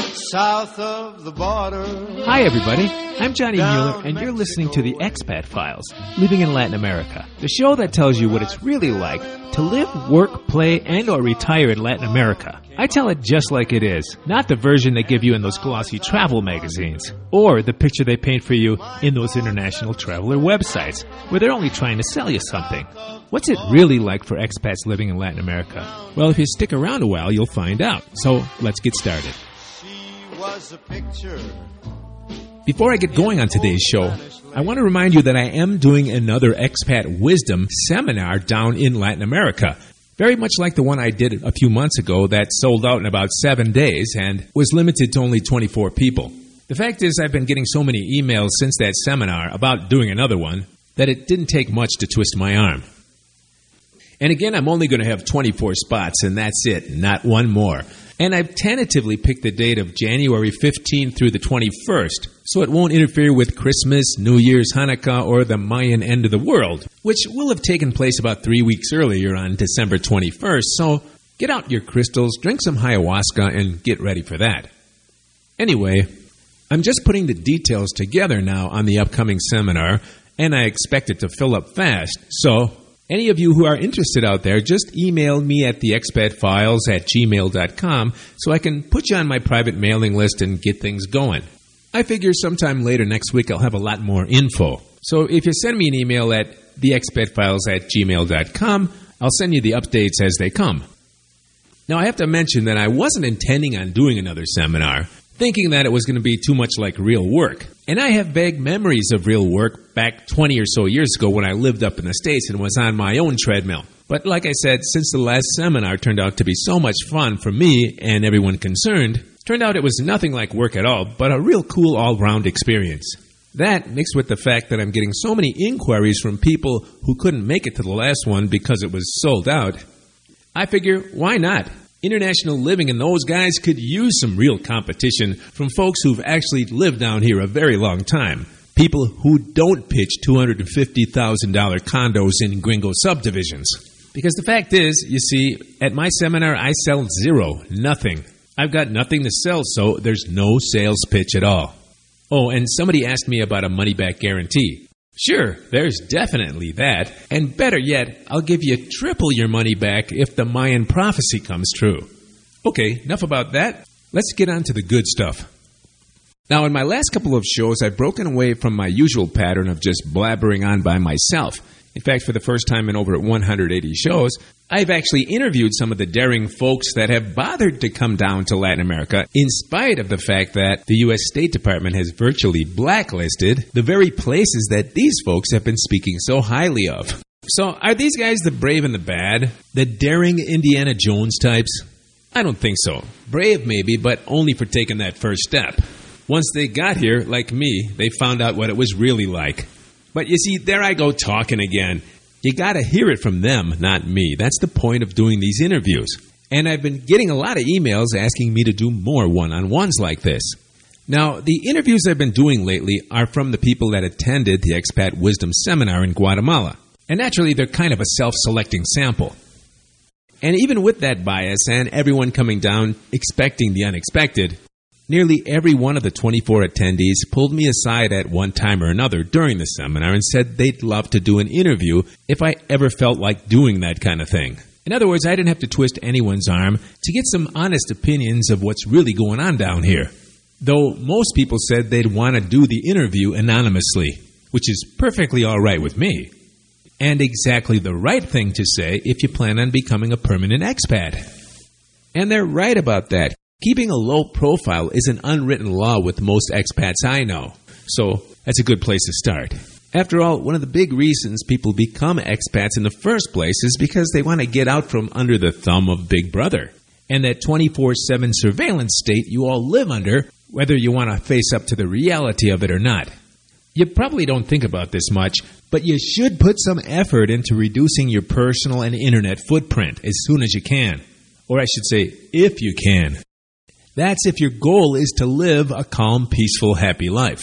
south of the border. Hi, everybody. I'm Johnny Mueller, and you're listening to the Expat Files, Living in Latin America, the show that tells you what it's really like to live, work, play, and or retire in Latin America. I tell it just like it is, not the version they give you in those glossy travel magazines, or the picture they paint for you in those international traveler websites, where they're only trying to sell you something. What's it really like for expats living in Latin America? Well, if you stick around a while, you'll find out. So, let's get started. Was a picture. Before I get going on today's show, I want to remind you that I am doing another Expat Wisdom seminar down in Latin America. Very much like the one I did a few months ago that sold out in about 7 days and was limited to only 24 people. The fact is, I've been getting so many emails since that seminar about doing another one that it didn't take much to twist my arm. And again, I'm only going to have 24 spots, and that's it, not one more. And I've tentatively picked the date of January 15th through the 21st, so it won't interfere with Christmas, New Year's, Hanukkah, or the Mayan end of the world, which will have taken place about 3 weeks earlier on December 21st, so get out your crystals, drink some ayahuasca, and get ready for that. Anyway, I'm just putting the details together now on the upcoming seminar, and I expect it to fill up fast, so any of you who are interested out there, just email me at theexpatfiles@gmail.com so I can put you on my private mailing list and get things going. I figure sometime later next week I'll have a lot more info. So if you send me an email at theexpatfiles@gmail.com, I'll send you the updates as they come. Now I have to mention that I wasn't intending on doing another seminar, thinking that it was going to be too much like real work. And I have vague memories of real work back 20 or so years ago when I lived up in the States and was on my own treadmill. But like I said, since the last seminar turned out to be so much fun for me and everyone concerned, turned out it was nothing like work at all, but a real cool all-round experience. That, mixed with the fact that I'm getting so many inquiries from people who couldn't make it to the last one because it was sold out, I figure, why not? International Living and those guys could use some real competition from folks who've actually lived down here a very long time. People who don't pitch $250,000 condos in gringo subdivisions. Because the fact is, you see, at my seminar I sell zero, nothing. I've got nothing to sell, so there's no sales pitch at all. Oh, and somebody asked me about a money-back guarantee. Sure, there's definitely that. And better yet, I'll give you triple your money back if the Mayan prophecy comes true. Okay, enough about that. Let's get on to the good stuff. Now, in my last couple of shows, I've broken away from my usual pattern of just blabbering on by myself. In fact, for the first time in over 180 shows, I've actually interviewed some of the daring folks that have bothered to come down to Latin America in spite of the fact that the U.S. State Department has virtually blacklisted the very places that these folks have been speaking so highly of. So, are these guys the brave and the bad? The daring Indiana Jones types? I don't think so. Brave maybe, but only for taking that first step. Once they got here, like me, they found out what it was really like. But you see, there I go talking again. You gotta hear it from them, not me. That's the point of doing these interviews. And I've been getting a lot of emails asking me to do more one-on-ones like this. Now, the interviews I've been doing lately are from the people that attended the Expat Wisdom Seminar in Guatemala. And naturally, they're kind of a self-selecting sample. And even with that bias and everyone coming down expecting the unexpected, nearly every one of the 24 attendees pulled me aside at one time or another during the seminar and said they'd love to do an interview if I ever felt like doing that kind of thing. In other words, I didn't have to twist anyone's arm to get some honest opinions of what's really going on down here. Though most people said they'd want to do the interview anonymously, which is perfectly all right with me. And exactly the right thing to say if you plan on becoming a permanent expat. And they're right about that. Keeping a low profile is an unwritten law with most expats I know, so that's a good place to start. After all, one of the big reasons people become expats in the first place is because they want to get out from under the thumb of Big Brother, and that 24/7 surveillance state you all live under, whether you want to face up to the reality of it or not. You probably don't think about this much, but you should put some effort into reducing your personal and internet footprint as soon as you can. Or I should say, if you can. That's if your goal is to live a calm, peaceful, happy life.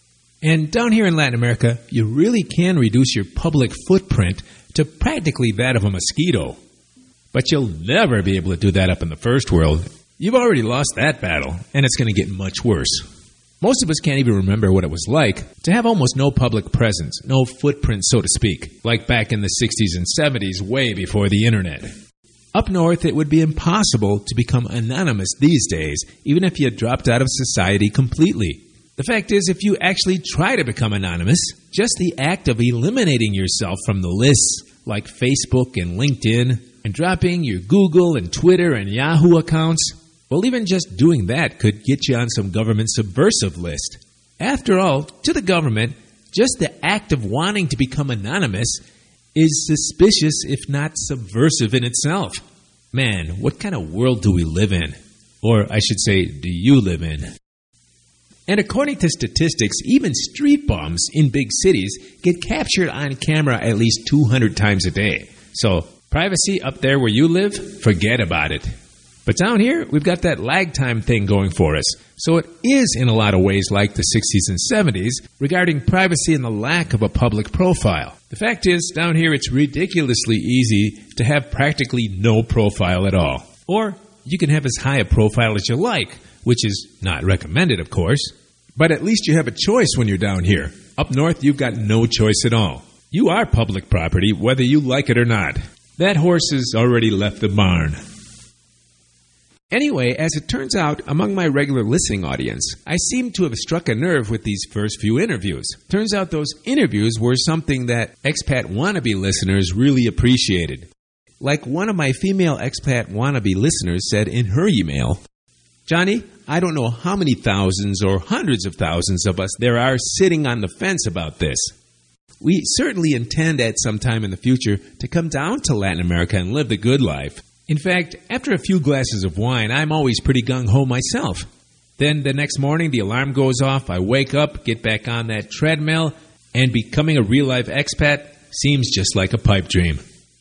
And down here in Latin America, you really can reduce your public footprint to practically that of a mosquito. But you'll never be able to do that up in the first world. You've already lost that battle, and it's going to get much worse. Most of us can't even remember what it was like to have almost no public presence, no footprint, so to speak, like back in the 60s and 70s, way before the internet. Up north, it would be impossible to become anonymous these days, even if you had dropped out of society completely. The fact is, if you actually try to become anonymous, just the act of eliminating yourself from the lists like Facebook and LinkedIn and dropping your Google and Twitter and Yahoo accounts, well, even just doing that could get you on some government subversive list. After all, to the government, just the act of wanting to become anonymous is suspicious, if not subversive in itself. Man, what kind of world do we live in? Or I should say, do you live in? And according to statistics, even street bums in big cities get captured on camera at least 200 times a day. So, privacy up there where you live, forget about it. But down here, we've got that lag time thing going for us. So it is in a lot of ways like the 60s and 70s regarding privacy and the lack of a public profile. The fact is, down here it's ridiculously easy to have practically no profile at all. Or you can have as high a profile as you like, which is not recommended, of course. But at least you have a choice when you're down here. Up north, you've got no choice at all. You are public property, whether you like it or not. That horse has already left the barn. Anyway, as it turns out, among my regular listening audience, I seem to have struck a nerve with these first few interviews. Turns out those interviews were something that expat wannabe listeners really appreciated. Like one of my female expat wannabe listeners said in her email, "Johnny, I don't know how many thousands or hundreds of thousands of us there are sitting on the fence about this. We certainly intend at some time in the future to come down to Latin America and live the good life. In fact, after a few glasses of wine, I'm always pretty gung-ho myself. Then the next morning, the alarm goes off, I wake up, get back on that treadmill, and becoming a real-life expat seems just like a pipe dream."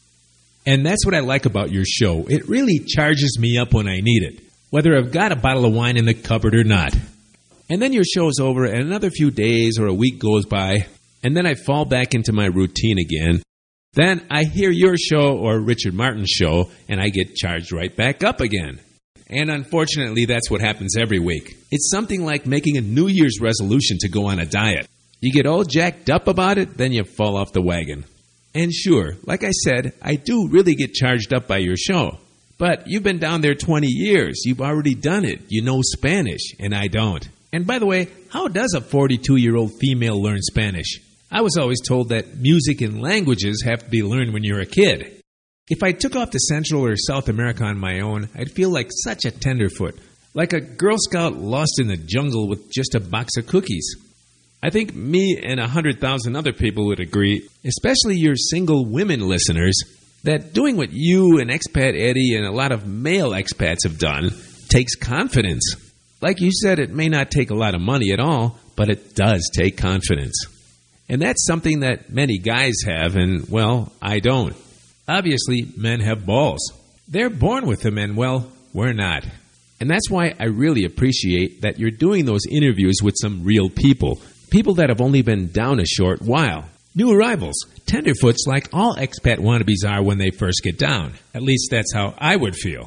And that's what I like about your show. It really charges me up when I need it, whether I've got a bottle of wine in the cupboard or not. And then your show's over, and another few days or a week goes by, and then I fall back into my routine again. Then I hear your show or Richard Martin's show, and I get charged right back up again. And unfortunately, that's what happens every week. It's something like making a New Year's resolution to go on a diet. You get all jacked up about it, then you fall off the wagon. And sure, like I said, I do really get charged up by your show. But you've been down there 20 years. You've already done it. You know Spanish, and I don't. And by the way, how does a 42-year-old female learn Spanish? I was always told that music and languages have to be learned when you're a kid. If I took off to Central or South America on my own, I'd feel like such a tenderfoot, like a Girl Scout lost in the jungle with just a box of cookies. I think me and 100,000 other people would agree, especially your single women listeners, that doing what you and Expat Eddie and a lot of male expats have done takes confidence. Like you said, it may not take a lot of money at all, but it does take confidence. And that's something that many guys have, and, well, I don't. Obviously, men have balls. They're born with them, and, well, we're not. And that's why I really appreciate that you're doing those interviews with some real people, people that have only been down a short while. New arrivals, tenderfoots like all expat wannabes are when they first get down. At least that's how I would feel.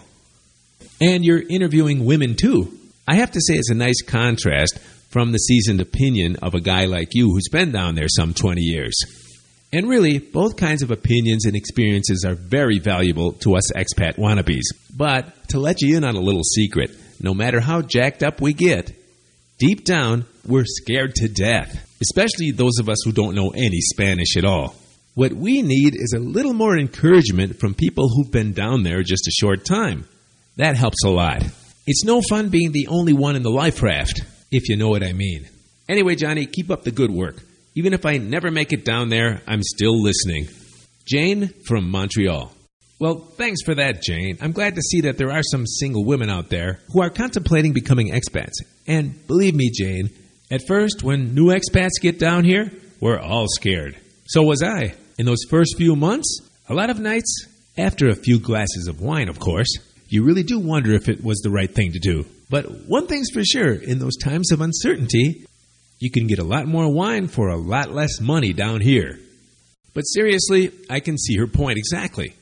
And you're interviewing women, too. I have to say it's a nice contrast from the seasoned opinion of a guy like you who's been down there some 20 years. And really, both kinds of opinions and experiences are very valuable to us expat wannabes. But to let you in on a little secret, no matter how jacked up we get, deep down, we're scared to death, especially those of us who don't know any Spanish at all. What we need is a little more encouragement from people who've been down there just a short time. That helps a lot. It's no fun being the only one in the life raft, if you know what I mean. Anyway, Johnny, keep up the good work. Even if I never make it down there, I'm still listening. Jane from Montreal. Well, thanks for that, Jane. I'm glad to see that there are some single women out there who are contemplating becoming expats. And believe me, Jane, at first, when new expats get down here, we're all scared. So was I. In those first few months, a lot of nights, after a few glasses of wine, of course, you really do wonder if it was the right thing to do. But one thing's for sure, in those times of uncertainty, you can get a lot more wine for a lot less money down here. But seriously, I can see her point exactly.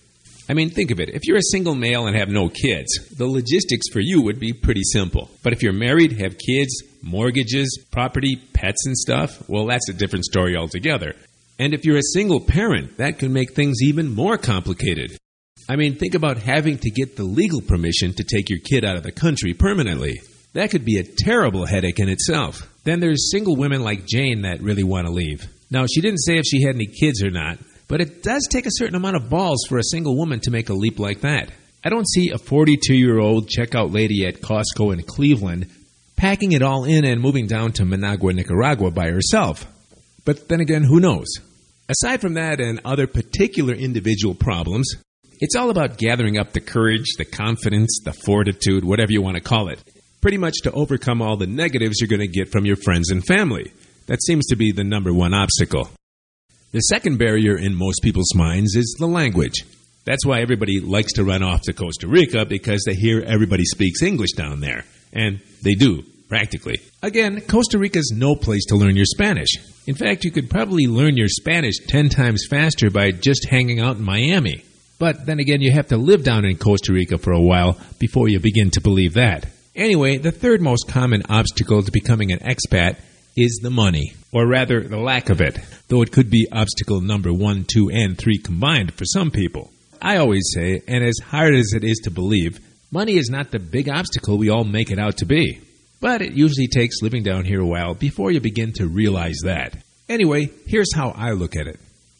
I mean, think of it. If you're a single male and have no kids, the logistics for you would be pretty simple. But if you're married, have kids, mortgages, property, pets and stuff, well, that's a different story altogether. And if you're a single parent, that can make things even more complicated. I mean, think about having to get the legal permission to take your kid out of the country permanently. That could be a terrible headache in itself. Then there's single women like Jane that really want to leave. Now, she didn't say if she had any kids or not, but it does take a certain amount of balls for a single woman to make a leap like that. I don't see a 42-year-old checkout lady at Costco in Cleveland packing it all in and moving down to Managua, Nicaragua by herself. But then again, who knows? Aside from that and other particular individual problems, it's all about gathering up the courage, the confidence, the fortitude, whatever you want to call it, pretty much to overcome all the negatives you're going to get from your friends and family. That seems to be the number one obstacle. The second barrier in most people's minds is the language. That's why everybody likes to run off to Costa Rica, because they hear everybody speaks English down there. And they do, practically. Again, Costa Rica's no place to learn your Spanish. In fact, you could probably learn your Spanish 10 times faster by just hanging out in Miami. But then again, you have to live down in Costa Rica for a while before you begin to believe that. Anyway, the third most common obstacle to becoming an expat is the money, or rather the lack of it, though it could be obstacle number 1, 2, and 3 combined for some people. I always say, and as hard as it is to believe, money is not the big obstacle we all make it out to be. But it usually takes living down here a while before you begin to realize that. Anyway, here's how I look at it.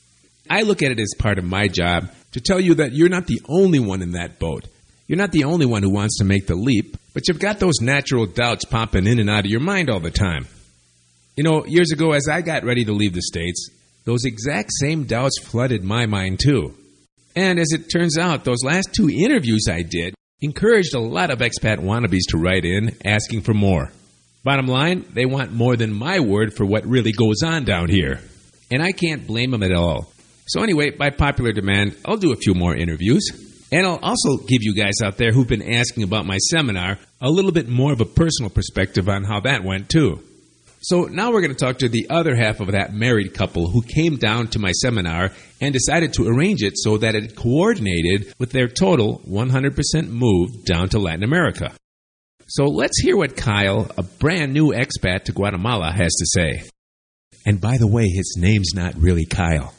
I look at it as part of my job to tell you that you're not the only one in that boat. You're not the only one who wants to make the leap, but you've got those natural doubts popping in and out of your mind all the time. You know, years ago, as I got ready to leave the States, those exact same doubts flooded my mind too. And as it turns out, those last 2 interviews I did encouraged a lot of expat wannabes to write in asking for more. Bottom line, they want more than my word for what really goes on down here. And I can't blame them at all. So anyway, by popular demand, I'll do a few more interviews. And I'll also give you guys out there who've been asking about my seminar a little bit more of a personal perspective on how that went too. So now we're going to talk to the other half of that married couple who came down to my seminar and decided to arrange it so that it coordinated with their total 100% move down to Latin America. So let's hear what Kyle, a brand new expat to Guatemala, has to say. And by the way, his name's not really Kyle.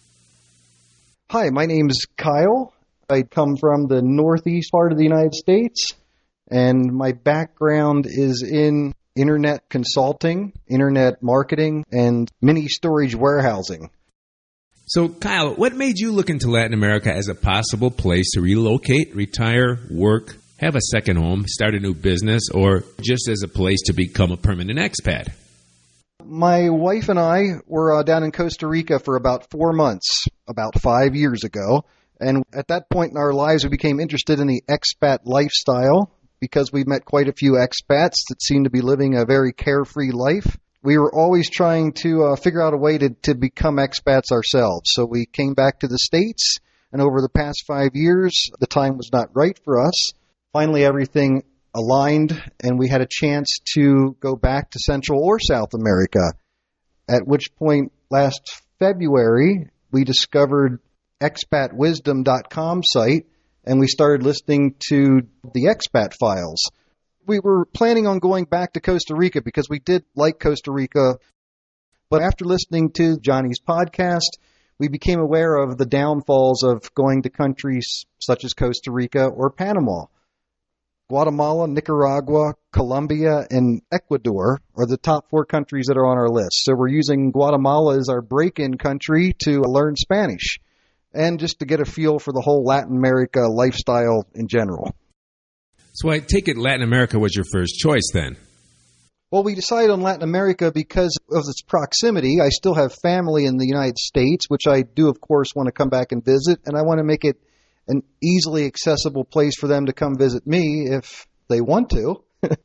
Hi, my name's Kyle. I come from the northeast part of the United States, and my background is in internet consulting, internet marketing, and mini storage warehousing. So, Kyle, what made you look into Latin America as a possible place to relocate, retire, work, have a second home, start a new business, or just as a place to become a permanent expat? My wife and I were down in Costa Rica for about 4 months, about 5 years ago. And at that point in our lives, we became interested in the expat lifestyle because we met quite a few expats that seemed to be living a very carefree life. We were always trying to figure out a way to become expats ourselves. So we came back to the States, and over the past 5 years, the time was not right for us. Finally, everything aligned, and we had a chance to go back to Central or South America, at which point last February, we discovered expatwisdom.com site, and we started listening to the expat files. We were planning on going back to Costa Rica because we did like Costa Rica, but after listening to Johnny's podcast, we became aware of the downfalls of going to countries such as Costa Rica or Panama. Guatemala, Nicaragua, Colombia, and Ecuador are the top 4 countries that are on our list. So we're using Guatemala as our break-in country to learn Spanish, and just to get a feel for the whole Latin America lifestyle in general. So I take it Latin America was your first choice then? Well, we decided on Latin America because of its proximity. I still have family in the United States, which I do, of course, want to come back and visit, and I want to make it an easily accessible place for them to come visit me if they want to.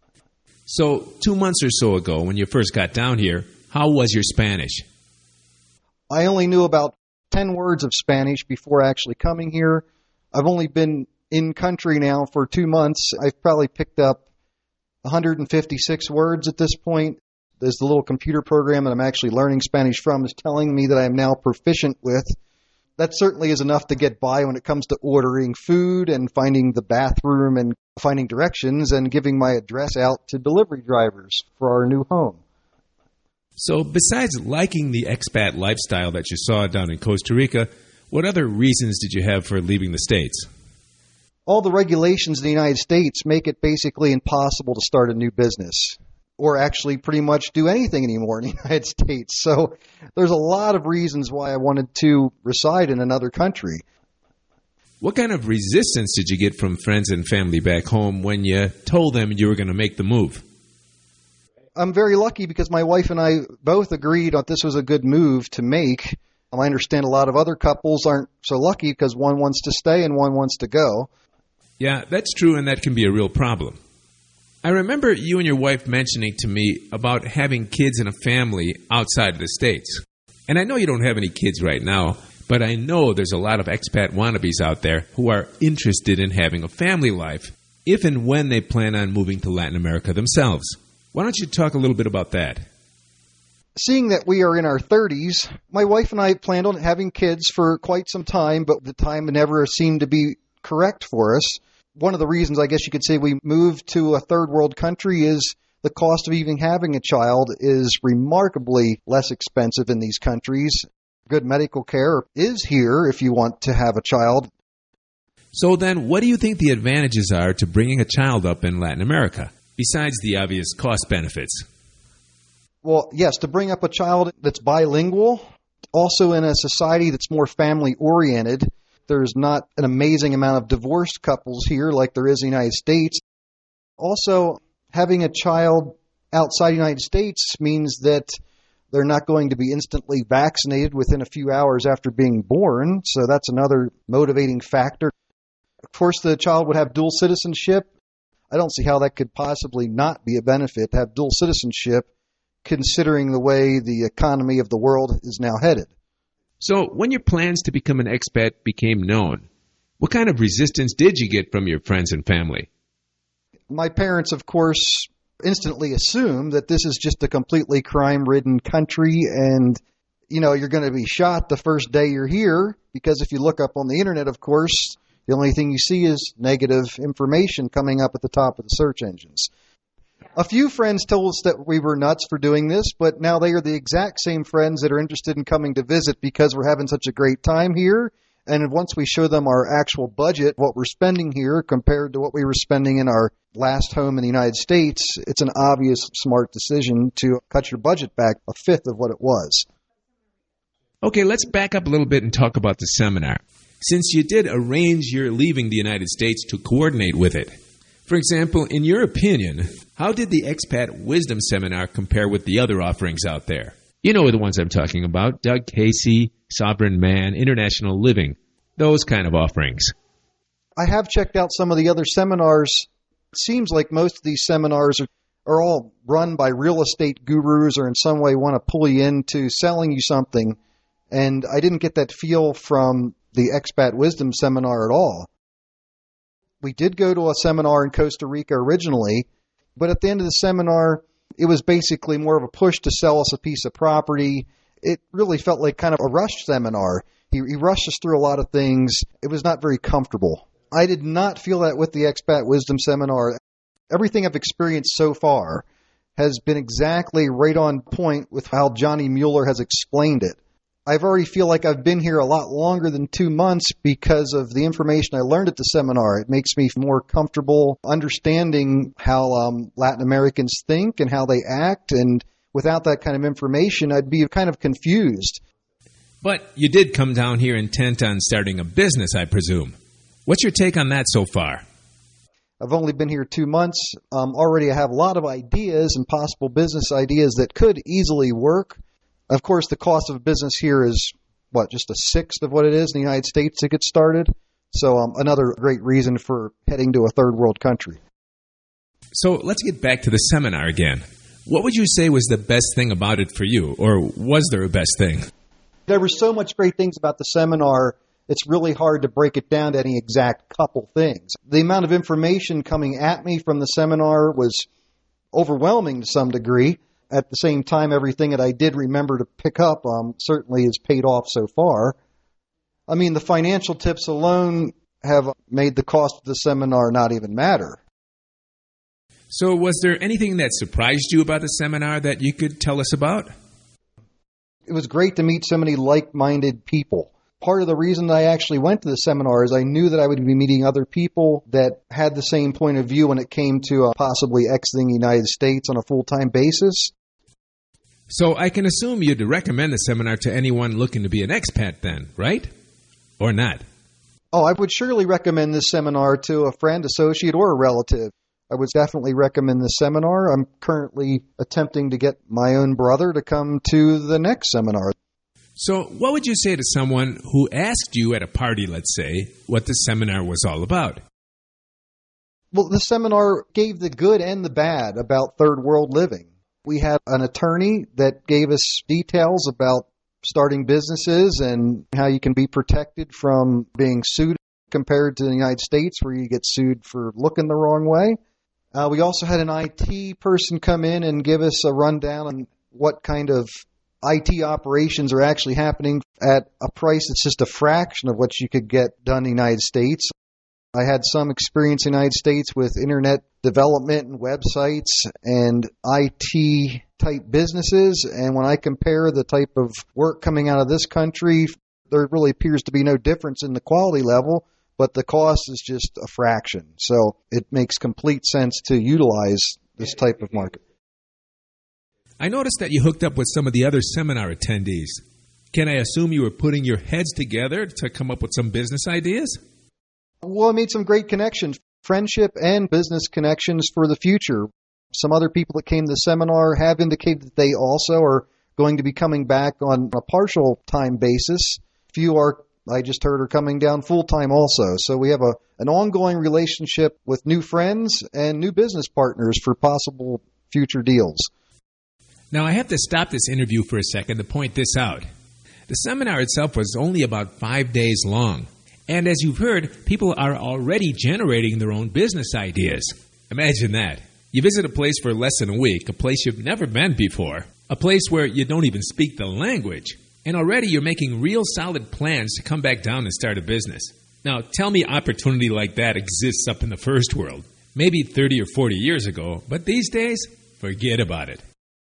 So 2 months or so ago, when you first got down here, how was your Spanish? I only knew about 10 words of Spanish before actually coming here. I've only been in country now for 2 months. I've probably picked up 156 words at this point. There's the little computer program that I'm actually learning Spanish from is telling me that I am now proficient with. that certainly is enough to get by when it comes to ordering food and finding the bathroom and finding directions and giving my address out to delivery drivers for our new home. So besides liking the expat lifestyle that you saw down in Costa Rica, what other reasons did you have for leaving the States? All the regulations in the United States make it basically impossible to start a new business or actually pretty much do anything anymore in the United States. So there's a lot of reasons why I wanted to reside in another country. What kind of resistance did you get from friends and family back home when you told them you were going to make the move? I'm very lucky because my wife and I both agreed that this was a good move to make. I understand a lot of other couples aren't so lucky because one wants to stay and one wants to go. Yeah, that's true, and that can be a real problem. I remember you and your wife mentioning to me about having kids and a family outside of the States. And I know you don't have any kids right now, but I know there's a lot of expat wannabes out there who are interested in having a family life if and when they plan on moving to Latin America themselves. Why don't you talk a little bit about that? Seeing that we are in our 30s, my wife and I planned on having kids for quite some time, but the time never seemed to be correct for us. One of the reasons I guess you could say we moved to a third world country is the cost of even having a child is remarkably less expensive in these countries. Good medical care is here if you want to have a child. So then, what do you think the advantages are to bringing a child up in Latin America, besides the obvious cost benefits? Well, yes, to bring up a child that's bilingual, also in a society that's more family-oriented. There's not an amazing amount of divorced couples here like there is in the United States. Also, having a child outside the United States means that they're not going to be instantly vaccinated within a few hours after being born, so that's another motivating factor. Of course, the child would have dual citizenship. I don't see how that could possibly not be a benefit to have dual citizenship, considering the way the economy of the world is now headed. So, when your plans to become an expat became known, what kind of resistance did you get from your friends and family? My parents, of course, instantly assumed that this is just a completely crime-ridden country and, you're going to be shot the first day you're here because if you look up on the internet, of course, the only thing you see is negative information coming up at the top of the search engines. A few friends told us that we were nuts for doing this, but now they are the exact same friends that are interested in coming to visit because we're having such a great time here. And once we show them our actual budget, what we're spending here compared to what we were spending in our last home in the United States, it's an obvious smart decision to cut your budget back a fifth of what it was. Okay, let's back up a little bit and talk about the seminar. Since you did arrange your leaving the United States to coordinate with it, for example, in your opinion, how did the Expat Wisdom Seminar compare with the other offerings out there? You know the ones I'm talking about, Doug Casey, Sovereign Man, International Living, those kind of offerings. I have checked out some of the other seminars. It seems like most of these seminars are all run by real estate gurus or in some way want to pull you into selling you something. And I didn't get that feel from the Expat Wisdom Seminar at all. We did go to a seminar in Costa Rica originally, but at the end of the seminar, it was basically more of a push to sell us a piece of property. It really felt like kind of a rushed seminar. He rushed us through a lot of things. It was not very comfortable. I did not feel that with the Expat Wisdom Seminar. Everything I've experienced so far has been exactly right on point with how Johnny Mueller has explained it. I already feel like I've been here a lot longer than 2 months because of the information I learned at the seminar. It makes me more comfortable understanding how Latin Americans think and how they act. And without that kind of information, I'd be kind of confused. But you did come down here intent on starting a business, I presume. What's your take on that so far? I've only been here 2 months. Already I have a lot of ideas and possible business ideas that could easily work. Of course, the cost of business here is, just a sixth of what it is in the United States to get started. So another great reason for heading to a third world country. So let's get back to the seminar again. What would you say was the best thing about it for you, or was there a best thing? There were so much great things about the seminar, it's really hard to break it down to any exact couple things. The amount of information coming at me from the seminar was overwhelming to some degree. At the same time, everything that I did remember to pick up certainly has paid off so far. I mean, the financial tips alone have made the cost of the seminar not even matter. So was there anything that surprised you about the seminar that you could tell us about? It was great to meet so many like-minded people. Part of the reason I actually went to the seminar is I knew that I would be meeting other people that had the same point of view when it came to possibly exiting the United States on a full-time basis. So I can assume you'd recommend the seminar to anyone looking to be an expat then, right? Or not? Oh, I would surely recommend this seminar to a friend, associate, or a relative. I would definitely recommend this seminar. I'm currently attempting to get my own brother to come to the next seminar. So what would you say to someone who asked you at a party, let's say, what the seminar was all about? Well, the seminar gave the good and the bad about third world living. We had an attorney that gave us details about starting businesses and how you can be protected from being sued compared to the United States where you get sued for looking the wrong way. We also had an IT person come in and give us a rundown on what kind of IT operations are actually happening at a price that's just a fraction of what you could get done in the United States. I had some experience in the United States with internet development and websites and IT type businesses, and when I compare the type of work coming out of this country, there really appears to be no difference in the quality level, but the cost is just a fraction. So it makes complete sense to utilize this type of market. I noticed that you hooked up with some of the other seminar attendees. Can I assume you were putting your heads together to come up with some business ideas? Well, I made some great connections, friendship and business connections for the future. Some other people that came to the seminar have indicated that they also are going to be coming back on a partial time basis. Few are, I just heard, are coming down full time also. So we have an ongoing relationship with new friends and new business partners for possible future deals. Now, I have to stop this interview for a second to point this out. The seminar itself was only about 5 days long. And as you've heard, people are already generating their own business ideas. Imagine that. You visit a place for less than a week, a place you've never been before, a place where you don't even speak the language, and already you're making real solid plans to come back down and start a business. Now, tell me opportunity like that exists up in the first world. Maybe 30 or 40 years ago, but these days, forget about it.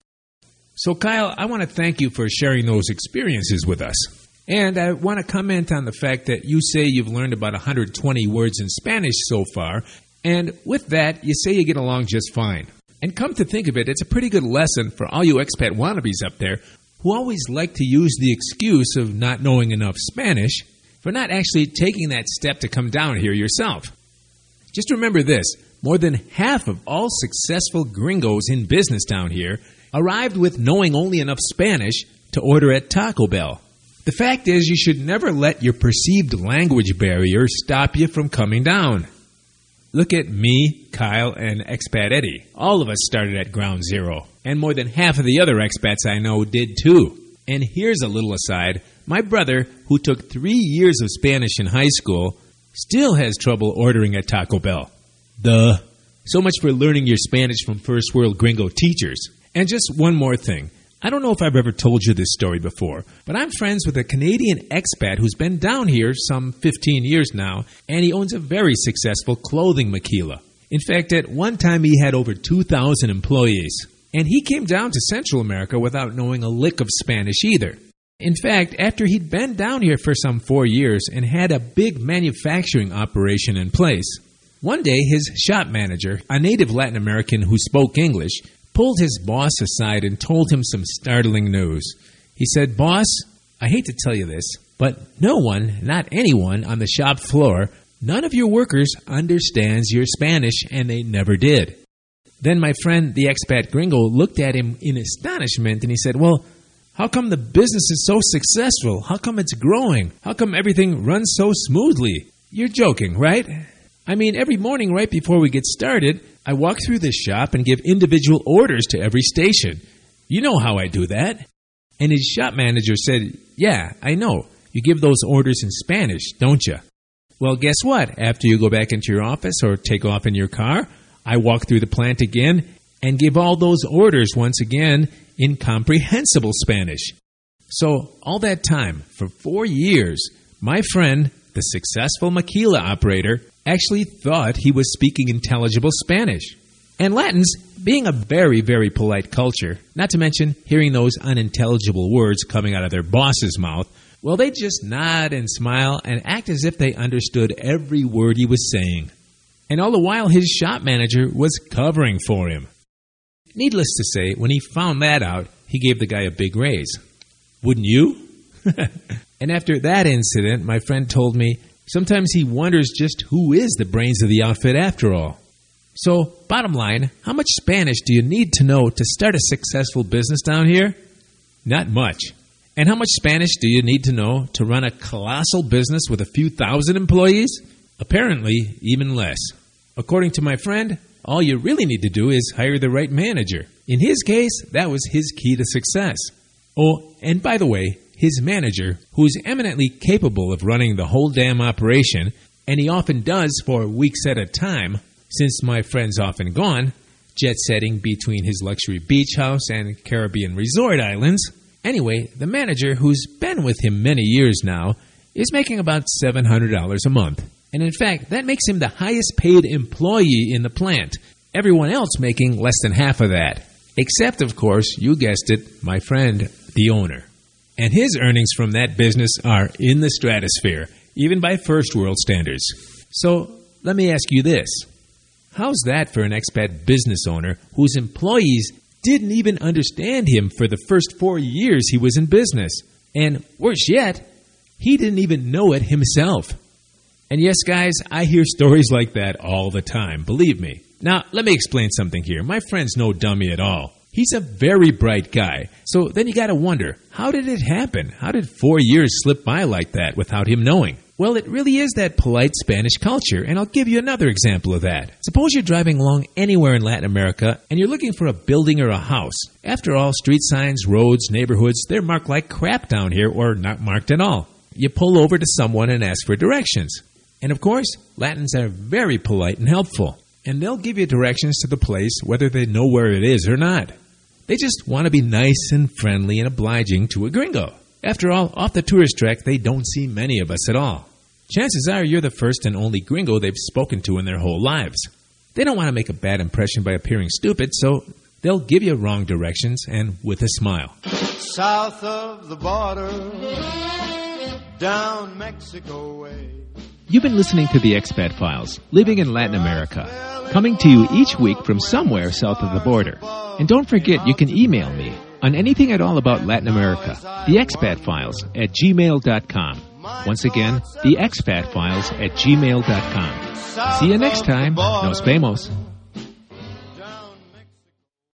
So, Kyle, I want to thank you for sharing those experiences with us. And I want to comment on the fact that you say you've learned about 120 words in Spanish so far, and with that, you say you get along just fine. And come to think of it, it's a pretty good lesson for all you expat wannabes up there who always like to use the excuse of not knowing enough Spanish for not actually taking that step to come down here yourself. Just remember this, more than half of all successful gringos in business down here arrived with knowing only enough Spanish to order at Taco Bell. The fact is, you should never let your perceived language barrier stop you from coming down. Look at me, Kyle, and Expat Eddie. All of us started at ground zero, and more than half of the other expats I know did too. And here's a little aside. My brother, who took 3 years of Spanish in high school, still has trouble ordering at Taco Bell. Duh. So much for learning your Spanish from first world gringo teachers. And just one more thing. I don't know if I've ever told you this story before, but I'm friends with a Canadian expat who's been down here some 15 years now, and he owns a very successful clothing maquila. In fact, at one time he had over 2,000 employees, and he came down to Central America without knowing a lick of Spanish either. In fact, after he'd been down here for some 4 years and had a big manufacturing operation in place, one day his shop manager, a native Latin American who spoke English, pulled his boss aside and told him some startling news. He said, "Boss, I hate to tell you this, but no one, not anyone on the shop floor, none of your workers understands your Spanish, and they never did." Then my friend, the expat gringo, looked at him in astonishment, and he said, "Well, how come the business is so successful? How come it's growing? How come everything runs so smoothly? You're joking, right? I mean, every morning right before we get started, I walk through this shop and give individual orders to every station. You know how I do that." And his shop manager said, "Yeah, I know. You give those orders in Spanish, don't you?" Well, guess what? After you go back into your office or take off in your car, I walk through the plant again and give all those orders once again in comprehensible Spanish. So all that time, for 4 years, My friend, the successful maquila operator, actually thought he was speaking intelligible Spanish. And Latins, being a very, very polite culture, not to mention hearing those unintelligible words coming out of their boss's mouth, well, they just nod and smile and act as if they understood every word he was saying. And all the while, his shop manager was covering for him. Needless to say, when he found that out, he gave the guy a big raise. Wouldn't you? And after that incident, my friend told me sometimes he wonders just who is the brains of the outfit after all. So, bottom line, how much Spanish do you need to know to start a successful business down here? Not much. And how much Spanish do you need to know to run a colossal business with a few thousand employees? Apparently, even less. According to my friend, all you really need to do is hire the right manager. In his case, that was his key to success. Oh, and by the way, his manager, who is eminently capable of running the whole damn operation, and he often does for weeks at a time, since my friend's often gone, jet-setting between his luxury beach house and Caribbean resort islands. Anyway, the manager, who's been with him many years now, is making about $700 a month. And in fact, that makes him the highest paid employee in the plant. Everyone else making less than half of that. Except, of course, you guessed it, my friend, the owner. And his earnings from that business are in the stratosphere, even by first world standards. So, let me ask you this. How's that for an expat business owner whose employees didn't even understand him for the first 4 years he was in business? And worse yet, he didn't even know it himself. And yes, guys, I hear stories like that all the time, believe me. Now, let me explain something here. My friend's no dummy at all. He's a very bright guy. So then you gotta wonder, how did it happen? How did 4 years slip by like that without him knowing? Well, it really is that polite Spanish culture, and I'll give you another example of that. Suppose you're driving along anywhere in Latin America, and you're looking for a building or a house. After all, street signs, roads, neighborhoods, they're marked like crap down here, or not marked at all. You pull over to someone and ask for directions. And of course, Latins are very polite and helpful, and they'll give you directions to the place whether they know where it is or not. They just want to be nice and friendly and obliging to a gringo. After all, off the tourist track, they don't see many of us at all. Chances are you're the first and only gringo they've spoken to in their whole lives. They don't want to make a bad impression by appearing stupid, so they'll give you wrong directions and with a smile. South of the border, down Mexico way. You've been listening to the Expat Files, living in Latin America, coming to you each week from somewhere south of the border. And don't forget, you can email me on anything at all about Latin America, theexpatfiles@gmail.com. Once again, theexpatfiles@gmail.com. See you next time. Nos vemos.